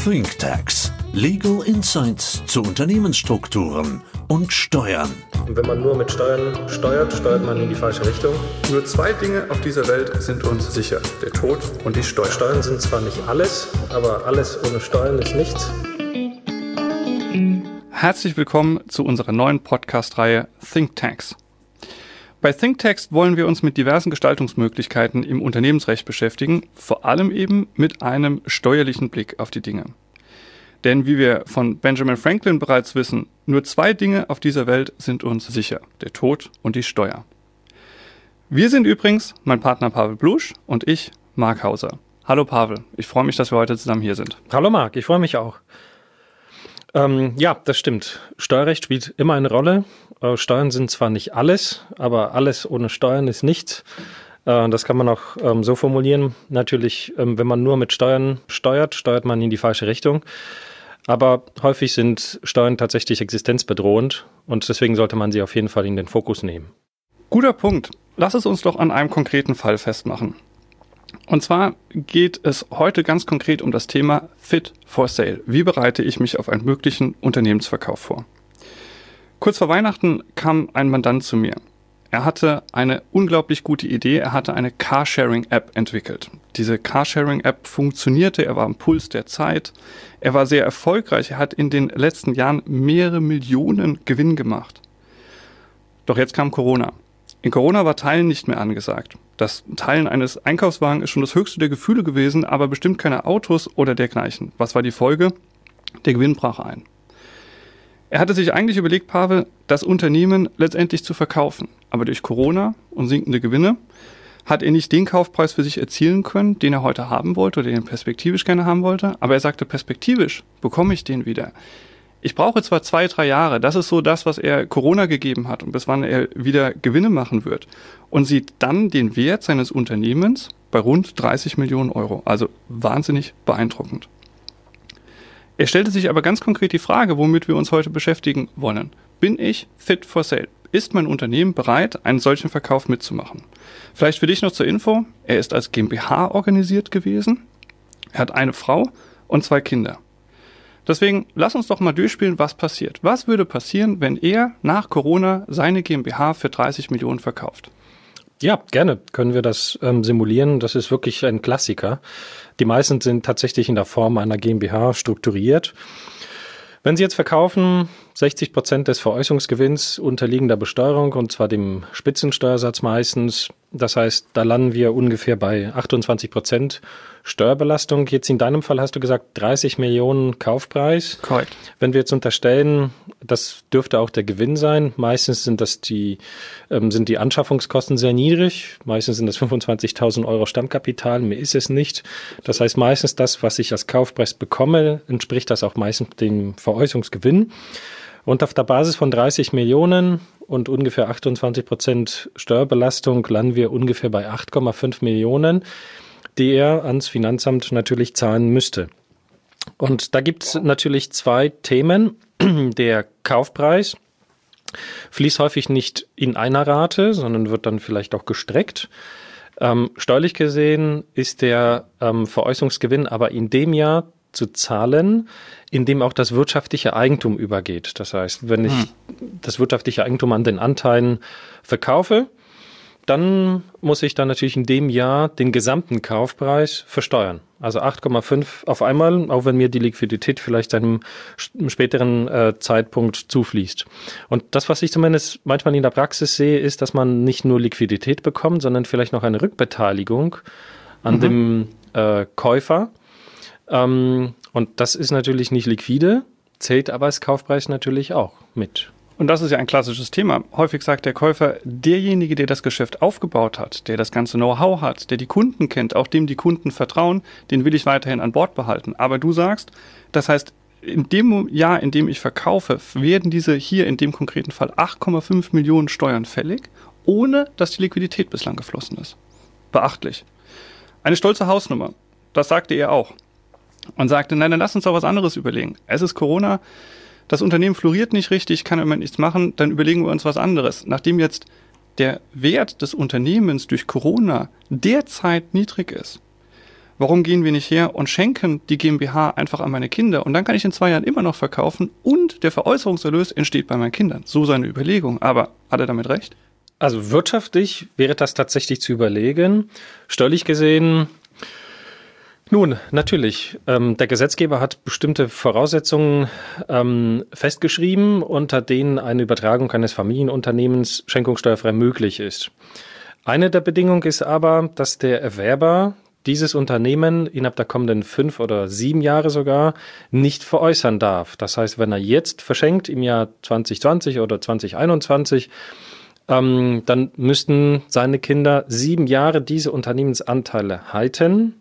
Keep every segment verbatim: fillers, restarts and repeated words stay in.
ThinkTax. Legal Insights zu Unternehmensstrukturen und Steuern. Und wenn man nur mit Steuern steuert, steuert man in die falsche Richtung. Nur zwei Dinge auf dieser Welt sind uns sicher: der Tod und die Steuern. Steuern sind zwar nicht alles, aber alles ohne Steuern ist nichts. Herzlich willkommen zu unserer neuen Podcast-Reihe ThinkTax. Bei ThinkTax wollen wir uns mit diversen Gestaltungsmöglichkeiten im Unternehmensrecht beschäftigen, vor allem eben mit einem steuerlichen Blick auf die Dinge. Denn wie wir von Benjamin Franklin bereits wissen, nur zwei Dinge auf dieser Welt sind uns sicher: der Tod und die Steuer. Wir sind übrigens mein Partner Pavel Blusch und ich, Marc Hauser. Hallo Pavel, ich freue mich, dass wir heute zusammen hier sind. Hallo Marc, ich freue mich auch. Ähm, ja, das stimmt. Steuerrecht spielt immer eine Rolle. Äh, Steuern sind zwar nicht alles, aber alles ohne Steuern ist nichts. Äh, das kann man auch ähm, so formulieren. Natürlich, ähm, wenn man nur mit Steuern steuert, steuert man in die falsche Richtung. Aber häufig sind Steuern tatsächlich existenzbedrohend und deswegen sollte man sie auf jeden Fall in den Fokus nehmen. Guter Punkt. Lass es uns doch an einem konkreten Fall festmachen. Und zwar geht es heute ganz konkret um das Thema Fit for Sale. Wie bereite ich mich auf einen möglichen Unternehmensverkauf vor? Kurz vor Weihnachten kam ein Mandant zu mir. Er hatte eine unglaublich gute Idee. Er hatte eine Carsharing-App entwickelt. Diese Carsharing-App funktionierte. Er war am Puls der Zeit. Er war sehr erfolgreich. Er hat in den letzten Jahren mehrere Millionen Gewinn gemacht. Doch jetzt kam Corona. In Corona war Teilen nicht mehr angesagt. Das Teilen eines Einkaufswagens ist schon das höchste der Gefühle gewesen, aber bestimmt keine Autos oder dergleichen. Was war die Folge? Der Gewinn brach ein. Er hatte sich eigentlich überlegt, Pavel, das Unternehmen letztendlich zu verkaufen. Aber durch Corona und sinkende Gewinne hat er nicht den Kaufpreis für sich erzielen können, den er heute haben wollte oder den er perspektivisch gerne haben wollte. Aber er sagte, perspektivisch bekomme ich den wieder. Ich brauche zwar zwei, drei Jahre, das ist so das, was er Corona gegeben hat und bis wann er wieder Gewinne machen wird, und sieht dann den Wert seines Unternehmens bei rund dreißig Millionen Euro. Also wahnsinnig beeindruckend. Er stellte sich aber ganz konkret die Frage, womit wir uns heute beschäftigen wollen. Bin ich fit for sale? Ist mein Unternehmen bereit, einen solchen Verkauf mitzumachen? Vielleicht für dich noch zur Info, er ist als GmbH organisiert gewesen, er hat eine Frau und zwei Kinder. Deswegen lass uns doch mal durchspielen, was passiert. Was würde passieren, wenn er nach Corona seine GmbH für dreißig Millionen verkauft? Ja, gerne können wir das ähm, simulieren. Das ist wirklich ein Klassiker. Die meisten sind tatsächlich in der Form einer GmbH strukturiert. Wenn Sie jetzt verkaufen, sechzig Prozent des Veräußerungsgewinns unterliegen der Besteuerung, und zwar dem Spitzensteuersatz meistens. Das heißt, da landen wir ungefähr bei achtundzwanzig Prozent Steuerbelastung. Jetzt in deinem Fall hast du gesagt dreißig Millionen Kaufpreis. Korrekt. Wenn wir jetzt unterstellen, das dürfte auch der Gewinn sein. Meistens sind das die, ähm, sind die Anschaffungskosten sehr niedrig. Meistens sind das fünfundzwanzigtausend Euro Stammkapital. Mehr ist es nicht. Das heißt, meistens das, was ich als Kaufpreis bekomme, entspricht das auch meistens dem Veräußerungsgewinn. Und auf der Basis von dreißig Millionen und ungefähr achtundzwanzig Prozent Steuerbelastung landen wir ungefähr bei acht Komma fünf Millionen, die er ans Finanzamt natürlich zahlen müsste. Und da gibt es natürlich zwei Themen. Der Kaufpreis fließt häufig nicht in einer Rate, sondern wird dann vielleicht auch gestreckt. Ähm, steuerlich gesehen ist der ähm, Veräußerungsgewinn aber in dem Jahr zu zahlen, in dem auch das wirtschaftliche Eigentum übergeht. Das heißt, wenn ich hm. das wirtschaftliche Eigentum an den Anteilen verkaufe, dann muss ich dann natürlich in dem Jahr den gesamten Kaufpreis versteuern. Also acht Komma fünf auf einmal, auch wenn mir die Liquidität vielleicht einem späteren äh, Zeitpunkt zufließt. Und das, was ich zumindest manchmal in der Praxis sehe, ist, dass man nicht nur Liquidität bekommt, sondern vielleicht noch eine Rückbeteiligung an mhm. dem äh, Käufer. Ähm, und das ist natürlich nicht liquide, zählt aber als Kaufpreis natürlich auch mit. Und das ist ja ein klassisches Thema. Häufig sagt der Käufer, derjenige, der das Geschäft aufgebaut hat, der das ganze Know-how hat, der die Kunden kennt, auch dem die Kunden vertrauen, den will ich weiterhin an Bord behalten. Aber du sagst, das heißt, in dem Jahr, in dem ich verkaufe, werden diese hier in dem konkreten Fall acht Komma fünf Millionen Steuern fällig, ohne dass die Liquidität bislang geflossen ist. Beachtlich. Eine stolze Hausnummer. Das sagte er auch. Und sagte, nein, dann lass uns doch was anderes überlegen. Es ist Corona, das Unternehmen floriert nicht richtig, kann im Moment nichts machen, dann überlegen wir uns was anderes. Nachdem jetzt der Wert des Unternehmens durch Corona derzeit niedrig ist, Warum gehen wir nicht her und schenken die GmbH einfach an meine Kinder und dann kann ich in zwei Jahren immer noch verkaufen und der Veräußerungserlös entsteht bei meinen Kindern. So seine Überlegung. Aber hat er damit recht? Also wirtschaftlich wäre das tatsächlich zu überlegen. Steuerlich gesehen, nun, natürlich. Ähm, der Gesetzgeber hat bestimmte Voraussetzungen ähm, festgeschrieben, unter denen eine Übertragung eines Familienunternehmens schenkungssteuerfrei möglich ist. Eine der Bedingungen ist aber, dass der Erwerber dieses Unternehmen innerhalb der kommenden fünf oder sieben Jahre sogar nicht veräußern darf. Das heißt, wenn er jetzt verschenkt im Jahr zwanzig zwanzig oder zwanzig einundzwanzig, ähm, dann müssten seine Kinder sieben Jahre diese Unternehmensanteile halten,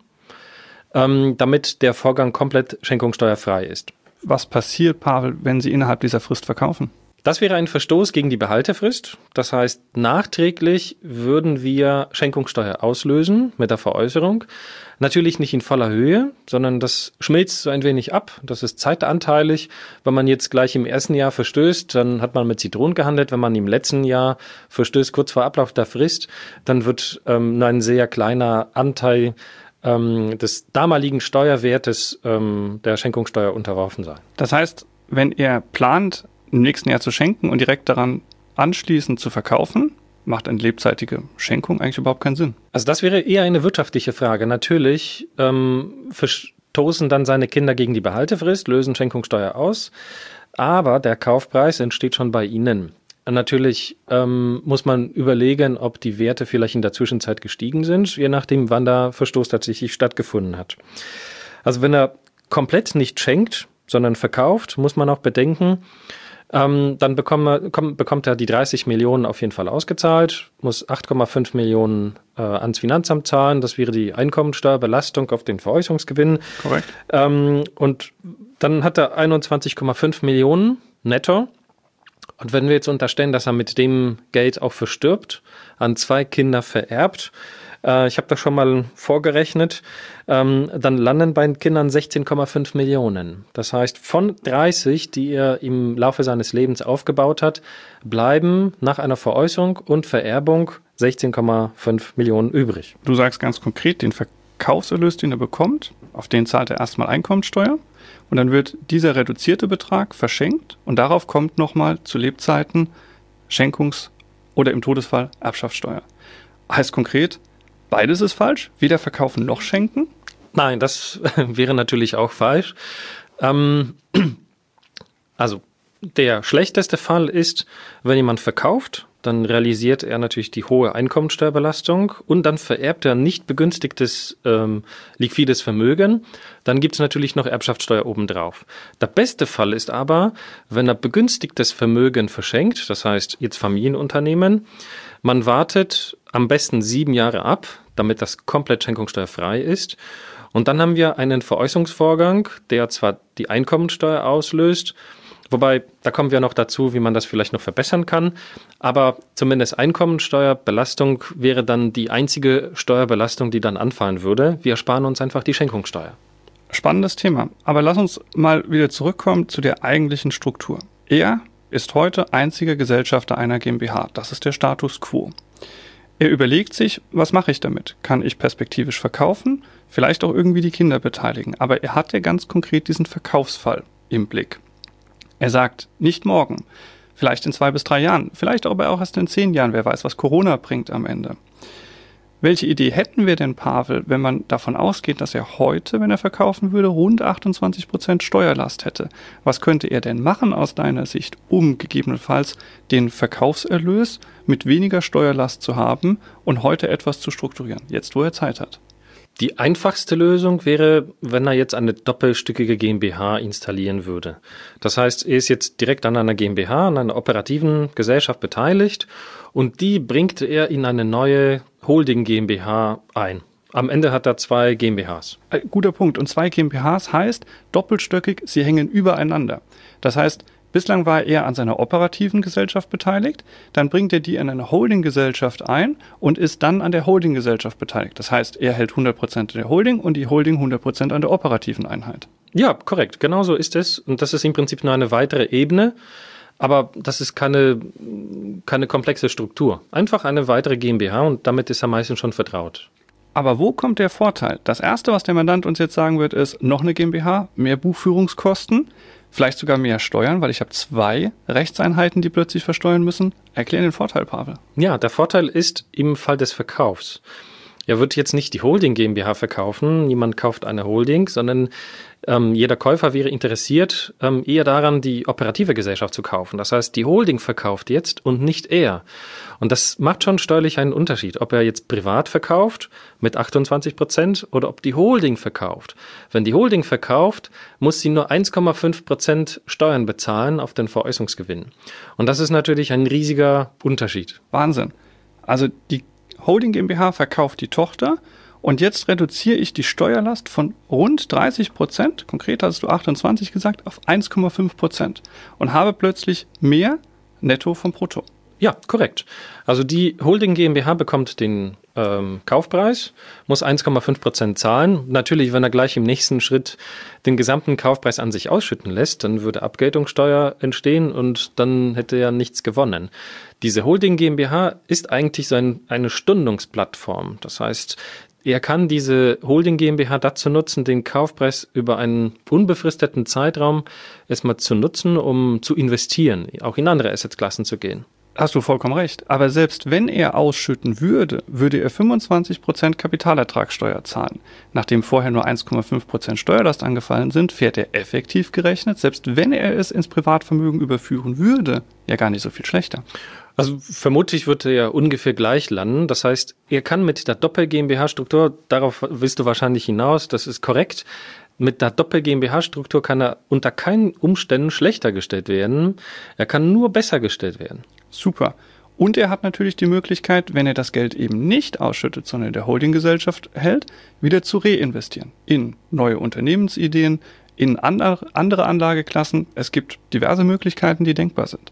ähm, damit der Vorgang komplett schenkungssteuerfrei ist. Was passiert, Pavel, wenn Sie innerhalb dieser Frist verkaufen? Das wäre ein Verstoß gegen die Behaltefrist. Das heißt, nachträglich würden wir Schenkungssteuer auslösen mit der Veräußerung. Natürlich nicht in voller Höhe, sondern das schmilzt so ein wenig ab. Das ist zeitanteilig. Wenn man jetzt gleich im ersten Jahr verstößt, dann hat man mit Zitronen gehandelt. Wenn man im letzten Jahr verstößt, kurz vor Ablauf der Frist, dann wird ähm, nur ein sehr kleiner Anteil ähm, des damaligen Steuerwertes ähm, der Schenkungssteuer unterworfen sein. Das heißt, wenn er plant, im nächsten Jahr zu schenken und direkt daran anschließend zu verkaufen, macht eine lebzeitige Schenkung eigentlich überhaupt keinen Sinn. Also das wäre eher eine wirtschaftliche Frage. Natürlich ähm, verstoßen dann seine Kinder gegen die Behaltefrist, lösen Schenkungssteuer aus, aber der Kaufpreis entsteht schon bei ihnen. Natürlich ähm, muss man überlegen, ob die Werte vielleicht in der Zwischenzeit gestiegen sind, je nachdem, wann der Verstoß tatsächlich stattgefunden hat. Also wenn er komplett nicht schenkt, sondern verkauft, muss man auch bedenken, Ähm, dann bekommt, komm, bekommt er die dreißig Millionen auf jeden Fall ausgezahlt, muss acht Komma fünf Millionen äh, ans Finanzamt zahlen. Das wäre die Einkommensteuerbelastung auf den Veräußerungsgewinn. Korrekt. Ähm, und dann hat er einundzwanzig Komma fünf Millionen netto. Und wenn wir jetzt unterstellen, dass er mit dem Geld auch verstirbt, an zwei Kinder vererbt, äh, ich habe das schon mal vorgerechnet, ähm, dann landen bei den Kindern sechzehn Komma fünf Millionen. Das heißt, von dreißig, die er im Laufe seines Lebens aufgebaut hat, bleiben nach einer Veräußerung und Vererbung sechzehn Komma fünf Millionen übrig. Du sagst ganz konkret, den Verkaufserlös, den er bekommt, auf den zahlt er erstmal Einkommensteuer und dann wird dieser reduzierte Betrag verschenkt und darauf kommt nochmal zu Lebzeiten Schenkungs- oder im Todesfall Erbschaftssteuer. Heißt konkret, beides ist falsch, weder verkaufen noch schenken? Nein, das wäre natürlich auch falsch. Ähm, also der schlechteste Fall ist, wenn jemand verkauft, dann realisiert er natürlich die hohe Einkommensteuerbelastung und dann vererbt er nicht begünstigtes ähm, liquides Vermögen. Dann gibt es natürlich noch Erbschaftssteuer obendrauf. Der beste Fall ist aber, wenn er begünstigtes Vermögen verschenkt, das heißt jetzt Familienunternehmen, man wartet am besten sieben Jahre ab, damit das komplett schenkungssteuerfrei ist. Und dann haben wir einen Veräußerungsvorgang, der zwar die Einkommensteuer auslöst, wobei, da kommen wir noch dazu, wie man das vielleicht noch verbessern kann, aber zumindest Einkommensteuerbelastung wäre dann die einzige Steuerbelastung, die dann anfallen würde. Wir sparen uns einfach die Schenkungssteuer. Spannendes Thema. Aber lass uns mal wieder zurückkommen zu der eigentlichen Struktur. Er ist heute einziger Gesellschafter einer GmbH. Das ist der Status quo. Er überlegt sich, was mache ich damit? Kann ich perspektivisch verkaufen? Vielleicht auch irgendwie die Kinder beteiligen. Aber er hat ja ganz konkret diesen Verkaufsfall im Blick. Er sagt, nicht morgen, vielleicht in zwei bis drei Jahren, vielleicht aber auch erst in zehn Jahren, wer weiß, was Corona bringt am Ende. Welche Idee hätten wir denn, Pavel, wenn man davon ausgeht, dass er heute, wenn er verkaufen würde, rund achtundzwanzig Prozent Steuerlast hätte? Was könnte er denn machen aus deiner Sicht, um gegebenenfalls den Verkaufserlös mit weniger Steuerlast zu haben und heute etwas zu strukturieren, jetzt wo er Zeit hat? Die einfachste Lösung wäre, wenn er jetzt eine doppelstückige GmbH installieren würde. Das heißt, er ist jetzt direkt an einer GmbH, an einer operativen Gesellschaft beteiligt und die bringt er in eine neue Holding GmbH ein. Am Ende hat er zwei GmbHs. Guter Punkt. Und zwei GmbHs heißt doppelstöckig, sie hängen übereinander. Das heißt, bislang war er an seiner operativen Gesellschaft beteiligt, dann bringt er die in eine Holdinggesellschaft ein und ist dann an der Holdinggesellschaft beteiligt. Das heißt, er hält hundert Prozent an der Holding und die Holding hundert Prozent an der operativen Einheit. Ja, korrekt. Genau so ist es. Und das ist im Prinzip nur eine weitere Ebene. Aber das ist keine, keine komplexe Struktur. Einfach eine weitere GmbH und damit ist er meistens schon vertraut. Aber wo kommt der Vorteil? Das Erste, was der Mandant uns jetzt sagen wird, ist noch eine GmbH, mehr Buchführungskosten, vielleicht sogar mehr Steuern, weil ich habe zwei Rechtseinheiten, die plötzlich versteuern müssen. Erklär den Vorteil, Pavel. Ja, der Vorteil ist im Fall des Verkaufs. Er wird jetzt nicht die Holding GmbH verkaufen, niemand kauft eine Holding, sondern ähm, jeder Käufer wäre interessiert, ähm, eher daran, die operative Gesellschaft zu kaufen. Das heißt, die Holding verkauft jetzt und nicht er. Und das macht schon steuerlich einen Unterschied, ob er jetzt privat verkauft mit achtundzwanzig Prozent oder ob die Holding verkauft. Wenn die Holding verkauft, muss sie nur eins Komma fünf Prozent Steuern bezahlen auf den Veräußerungsgewinn. Und das ist natürlich ein riesiger Unterschied. Wahnsinn. Also die Holding GmbH verkauft die Tochter und jetzt reduziere ich die Steuerlast von rund dreißig Prozent, konkret hast du achtundzwanzig gesagt, auf eins Komma fünf Prozent und habe plötzlich mehr Netto vom Brutto. Ja, korrekt. Also die Holding GmbH bekommt den ähm, Kaufpreis, muss eins Komma fünf Prozent zahlen. Natürlich, wenn er gleich im nächsten Schritt den gesamten Kaufpreis an sich ausschütten lässt, dann würde Abgeltungssteuer entstehen und dann hätte er nichts gewonnen. Diese Holding GmbH ist eigentlich so ein, eine Stundungsplattform. Das heißt, er kann diese Holding GmbH dazu nutzen, den Kaufpreis über einen unbefristeten Zeitraum erstmal zu nutzen, um zu investieren, auch in andere Assetklassen zu gehen. Hast du vollkommen recht. Aber selbst wenn er ausschütten würde, würde er fünfundzwanzig Prozent Kapitalertragssteuer zahlen. Nachdem vorher nur eins Komma fünf Prozent Steuerlast angefallen sind, fährt er effektiv gerechnet, selbst wenn er es ins Privatvermögen überführen würde, ja gar nicht so viel schlechter. Also vermutlich wird er ungefähr gleich landen. Das heißt, er kann mit der Doppel-GmbH-Struktur, darauf willst du wahrscheinlich hinaus, das ist korrekt, mit der Doppel-GmbH-Struktur kann er unter keinen Umständen schlechter gestellt werden. Er kann nur besser gestellt werden. Super. Und er hat natürlich die Möglichkeit, wenn er das Geld eben nicht ausschüttet, sondern in der Holdinggesellschaft hält, wieder zu reinvestieren. In neue Unternehmensideen, in andere Anlageklassen. Es gibt diverse Möglichkeiten, die denkbar sind.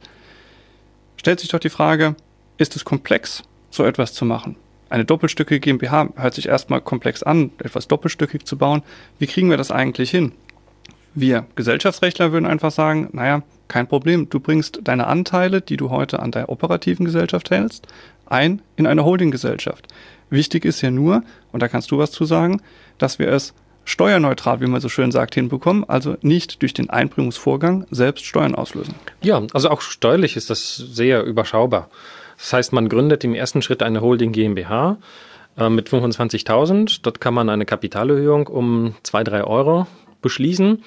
Stellt sich doch die Frage, ist es komplex, so etwas zu machen? Eine doppelstückige GmbH hört sich erstmal komplex an, etwas doppelstückig zu bauen. Wie kriegen wir das eigentlich hin? Wir Gesellschaftsrechtler würden einfach sagen, naja, kein Problem, du bringst deine Anteile, die du heute an der operativen Gesellschaft hältst, ein in eine Holdinggesellschaft. Wichtig ist ja nur, und da kannst du was zu sagen, dass wir es steuerneutral, wie man so schön sagt, hinbekommen, also nicht durch den Einbringungsvorgang selbst Steuern auslösen. Ja, also auch steuerlich ist das sehr überschaubar. Das heißt, man gründet im ersten Schritt eine Holding GmbH äh, mit fünfundzwanzigtausend. Dort kann man eine Kapitalerhöhung um zwei, drei Euro beschließen.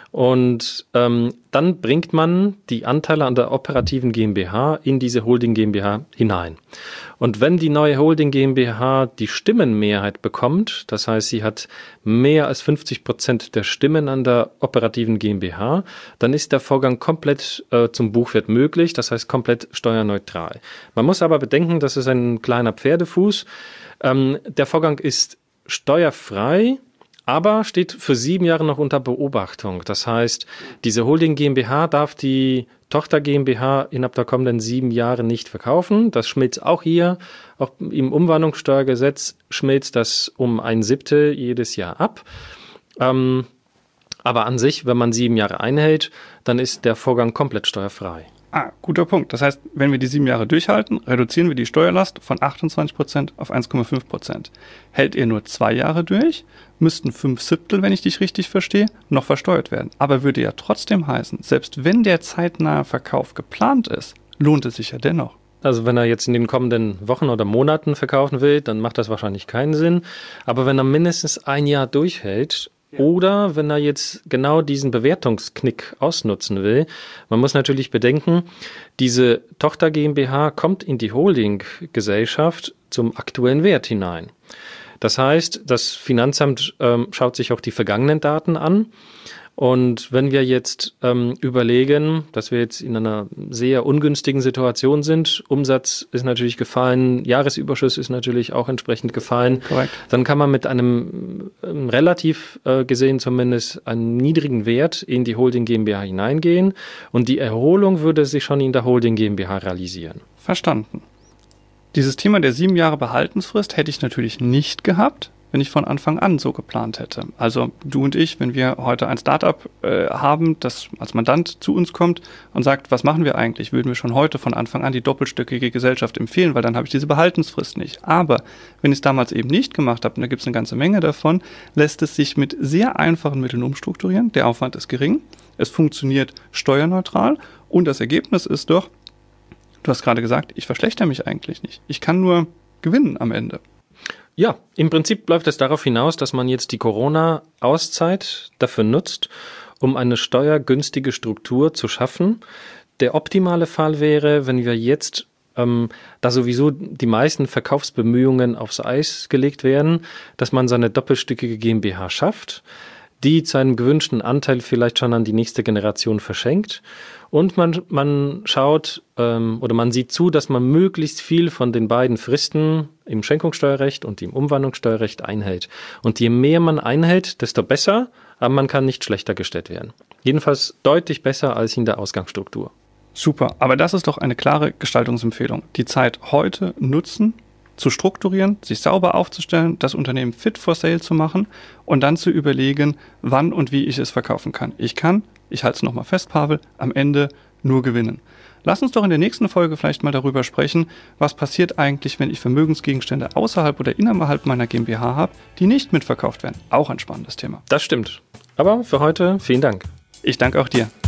Und ähm, dann bringt man die Anteile an der operativen GmbH in diese Holding GmbH hinein. Und wenn die neue Holding GmbH die Stimmenmehrheit bekommt, das heißt, sie hat mehr als fünfzig Prozent der Stimmen an der operativen GmbH, dann ist der Vorgang komplett äh, zum Buchwert möglich, das heißt komplett steuerneutral. Man muss aber bedenken, das ist ein kleiner Pferdefuß. Ähm, der Vorgang ist steuerfrei, aber steht für sieben Jahre noch unter Beobachtung. Das heißt, diese Holding GmbH darf die Tochter GmbH innerhalb der kommenden sieben Jahre nicht verkaufen. Das schmilzt auch hier, auch im Umwandlungssteuergesetz schmilzt das um ein Siebtel jedes Jahr ab. Ähm, aber an sich, wenn man sieben Jahre einhält, dann ist der Vorgang komplett steuerfrei. Ah, guter Punkt. Das heißt, wenn wir die sieben Jahre durchhalten, reduzieren wir die Steuerlast von achtundzwanzig Prozent auf eins Komma fünf Prozent. Hält ihr nur zwei Jahre durch, müssten fünf Siebtel, wenn ich dich richtig verstehe, noch versteuert werden. Aber würde ja trotzdem heißen, selbst wenn der zeitnahe Verkauf geplant ist, lohnt es sich ja dennoch. Also wenn er jetzt in den kommenden Wochen oder Monaten verkaufen will, dann macht das wahrscheinlich keinen Sinn. Aber wenn er mindestens ein Jahr durchhält, oder wenn er jetzt genau diesen Bewertungsknick ausnutzen will, man muss natürlich bedenken, diese Tochter GmbH kommt in die Holdinggesellschaft zum aktuellen Wert hinein. Das heißt, das Finanzamt ähm, schaut sich auch die vergangenen Daten an. Und wenn wir jetzt ähm, überlegen, dass wir jetzt in einer sehr ungünstigen Situation sind, Umsatz ist natürlich gefallen, Jahresüberschuss ist natürlich auch entsprechend gefallen, Korrekt. Dann kann man mit einem ähm, relativ äh, gesehen zumindest einen niedrigen Wert in die Holding GmbH hineingehen und die Erholung würde sich schon in der Holding GmbH realisieren. Verstanden. Dieses Thema der sieben Jahre Behaltensfrist hätte ich natürlich nicht gehabt, wenn ich von Anfang an so geplant hätte. Also du und ich, wenn wir heute ein Startup äh, haben, das als Mandant zu uns kommt und sagt, was machen wir eigentlich, würden wir schon heute von Anfang an die doppelstöckige Gesellschaft empfehlen, weil dann habe ich diese Behaltensfrist nicht. Aber wenn ich es damals eben nicht gemacht habe, und da gibt es eine ganze Menge davon, lässt es sich mit sehr einfachen Mitteln umstrukturieren. Der Aufwand ist gering, es funktioniert steuerneutral und das Ergebnis ist doch, du hast gerade gesagt, ich verschlechter mich eigentlich nicht. Ich kann nur gewinnen am Ende. Ja, im Prinzip läuft es darauf hinaus, dass man jetzt die Corona-Auszeit dafür nutzt, um eine steuergünstige Struktur zu schaffen. Der optimale Fall wäre, wenn wir jetzt, ähm, da sowieso die meisten Verkaufsbemühungen aufs Eis gelegt werden, dass man seine doppelstückige GmbH schafft, die zu einem gewünschten Anteil vielleicht schon an die nächste Generation verschenkt. Und man, man schaut ähm, oder man sieht zu, dass man möglichst viel von den beiden Fristen im Schenkungssteuerrecht und im Umwandlungssteuerrecht einhält. Und je mehr man einhält, desto besser, aber man kann nicht schlechter gestellt werden. Jedenfalls deutlich besser als in der Ausgangsstruktur. Super, aber das ist doch eine klare Gestaltungsempfehlung. Die Zeit heute nutzen, zu strukturieren, sich sauber aufzustellen, das Unternehmen fit for sale zu machen und dann zu überlegen, wann und wie ich es verkaufen kann. Ich kann, ich halte es nochmal fest, Pavel, am Ende nur gewinnen. Lass uns doch in der nächsten Folge vielleicht mal darüber sprechen, was passiert eigentlich, wenn ich Vermögensgegenstände außerhalb oder innerhalb meiner GmbH habe, die nicht mitverkauft werden. Auch ein spannendes Thema. Das stimmt. Aber für heute vielen Dank. Ich danke auch dir.